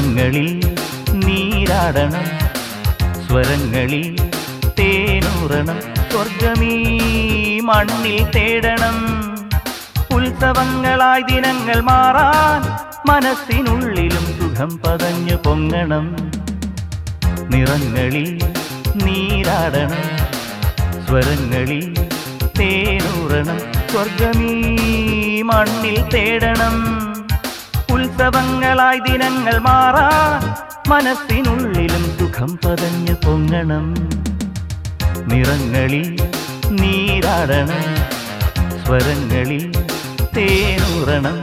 നിറങ്ങളിൽ നീരാടണം, സ്വരങ്ങളിൽ തേനൂറണം, സ്വർഗമീ മണ്ണിൽ തേടണം. ഉത്സവങ്ങളായി ദിനങ്ങൾ മാറാൻ മനസ്സിനുള്ളിലും സുഖം പതഞ്ഞു പൊങ്ങണം. നിറങ്ങളിൽ നീരാടണം, സ്വരങ്ങളിൽ തേനൂറണം, സ്വർഗമീ മണ്ണിൽ തേടണം. ഉത്സവങ്ങളായി ദിനങ്ങൾ മാറാൻ മനസ്സിനുള്ളിലും സുഖം പതഞ്ഞു പൊങ്ങണം. നിറങ്ങളിൽ നീരാടണം, സ്വരങ്ങളിൽ തേനൂറണം.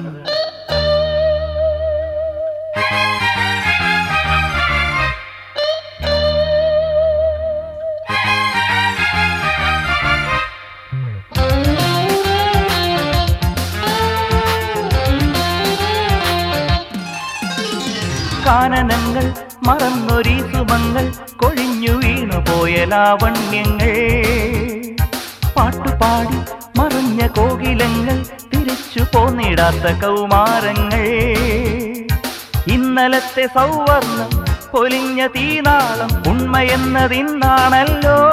കാനനങ്ങൾ മറന്നൊരീ സുമങ്ങൾ, കൊഴിഞ്ഞു വീണുപോയ ലാവണ്യങ്ങൾ, പാട്ടുപാടി മറഞ്ഞ കോകിലങ്ങൾ, തിരിച്ചു പോന്നിടാത്ത കൗമാരങ്ങൾ. ഇന്നലത്തെ സൗവർണം പൊലിഞ്ഞ തീനാളം ഉണ്മയെന്നതിന്നാണല്ലോ.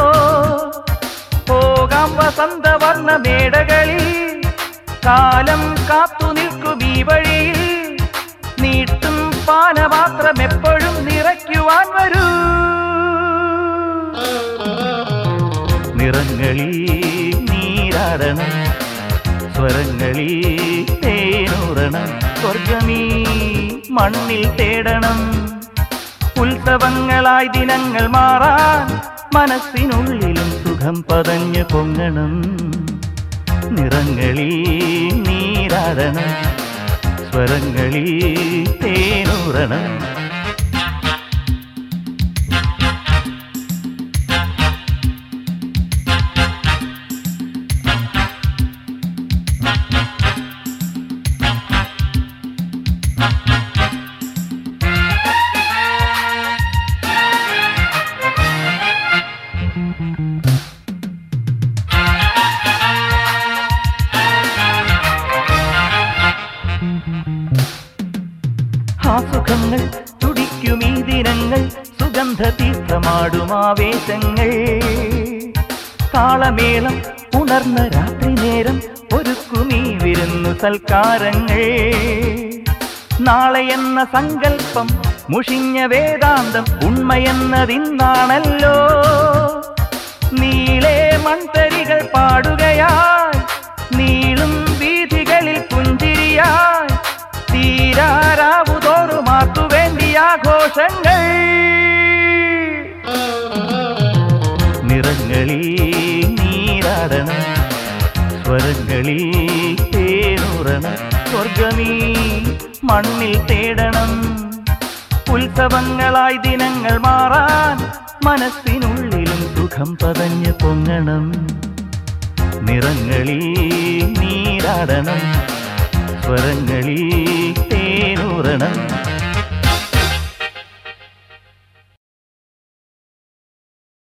പോകാം വസന്തവർണ്ണ മേടകളിൽ, കാലം കാത്തു നിൽക്കും ഈ വഴിയിൽ. നീട്ടും പാനപാത്രം എപ്പോഴും നിറയ്ക്കുവാൻ വരൂ. നിറങ്ങളിൽ നീരാടണം, സ്വരങ്ങളിൽ തേനൂറണം, സ്വർഗമീ മണ്ണിൽ തേടണം. ഉത്സവങ്ങളായി ദിനങ്ങൾ മാറാൻ മനസ്സിനുള്ളിലും സുഖം പതഞ്ഞു പൊങ്ങണം. നിറങ്ങളിൽ നീരാടണം, സ്വരങ്ങളിൽ തേനൂറണം. സുഖങ്ങൾ തുടിക്കുമീ ദിനങ്ങൾ, സുഗന്ധതീർത്ഥമാടുമാവേശങ്ങൾ. താളമേളം ഉണർന്ന രാത്രി നേരം, ഒരുക്കുമീ വിരുന്നു സൽക്കാരങ്ങൾ. നാളെ എന്ന സങ്കല്പം മുഷിഞ്ഞ വേദാന്തം ഉണ്മയെന്നതിന്നാണല്ലോ. നീളെ മൺതരികൾ പാടുകയായി, നീളും വീഥികളിൽ പുഞ്ചിരിയായി. തീരാറാവുതോറും ആർക്കുവേണ്ടി ആഘോഷങ്ങൾ. നിറങ്ങളിൽ നീരാടണം, സ്വരങ്ങളിൽ തേനൂറണം, സ്വർഗമീ മണ്ണിൽ തേടണം. ഉത്സവങ്ങളായി ദിനങ്ങൾ മാറാൻ മനസ്സിനുള്ളിലും സുഖം പതഞ്ഞു പൊങ്ങണം. നിറങ്ങളിൽ നീരാടണം, സ്വരങ്ങളിൽ തേനൂറണം.